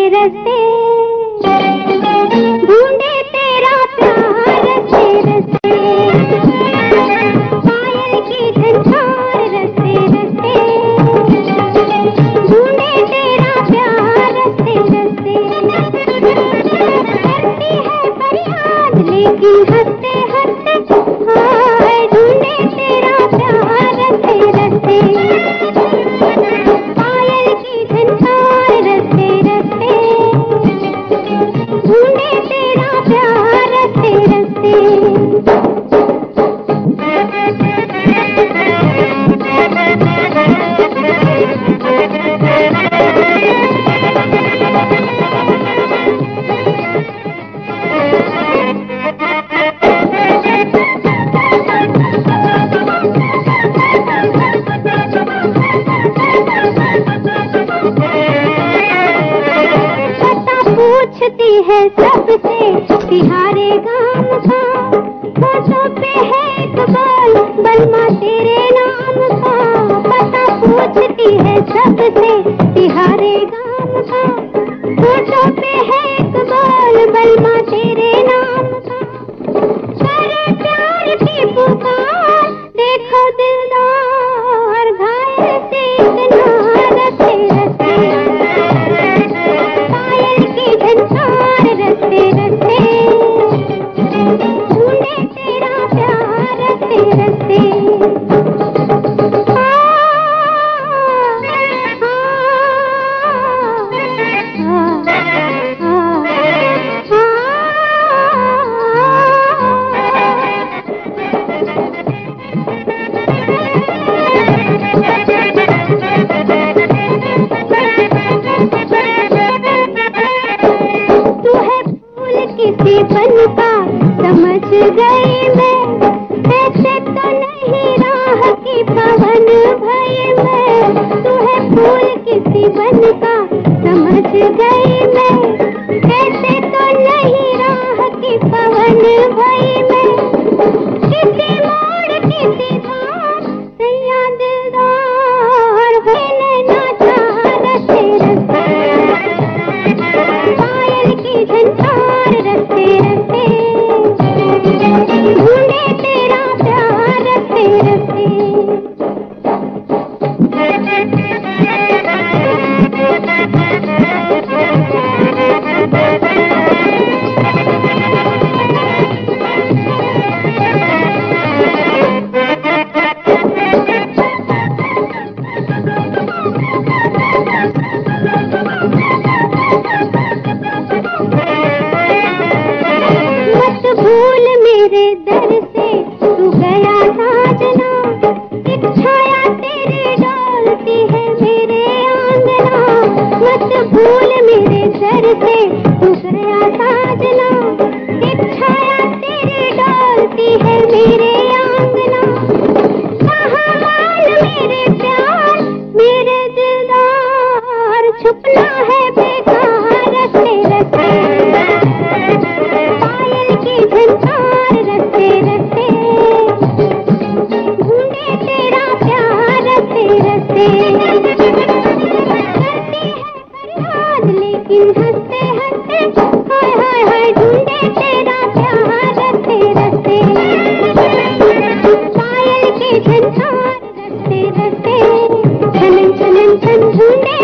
रस्ते, ढूंढे तेरा प्यार रस्ते रस्ते, पायल की झंझार रस्ते रस्ते, ढूंढे तेरा प्यार रस्ते रस्ते, करती है फरियाद लेकिन हंसते हंसते, हाय ढूंढे तेरा प्यार रस्ते रस्ते, पायल की झंझार रस्ते रस्ते, ढूंढे तेरा प्यार रस्ते रस्ते। पूछती है सबसे तिहारे गाम का, होठों पे है इकबाल बलमा तेरे नाम का, पता पूछती है सबसे तिहारे गाम का, होठों पे है इकबाल बलमा तेरे नाम का, करे प्यार की पुकार देखो दिलदार, घायल से इतना रस्ते रस्ते, रस्ते रस्ते, ढूंढे तेरा प्यार रस्ते रस्ते। किसी बन का समझ गई मैं, ऐसे तो नहीं राह की पवन भई मैं, तू है फूल किसी बन का समझ गई मैं, ऐसे तो नहीं राह की पवन भई मैं, किसी मोड़ किसी धार सैया दिलदार हुए नैना चाह रस्ते रस्ते, पायल की झंझार रस्ते रस्ते, ढूंढे तेरा प्यार रस्ते रस्ते। भूल मेरे दर से तू गया साजना, एक छाया तेरी डोलती है मेरे आंगना, मत भूल मेरे दर से तू गया साजना, एक छाया तेरी डोलती है मेरे आंगना, कहाँ माल मेरे प्यार मेरे दिलदार, छुपना है बेकार रस्ते रस्ते, झंझार रस्ते रस्ते, ढूंढे तेरा प्यार रस्ते रस्ते, करती है फरियाद लेकिन हंसते हंसते, हाय हाय हाय ढूंढे तेरा प्यार रस्ते रस्ते, पायल की झंझार रस्ते रस्ते, छन छन छन ढूंढे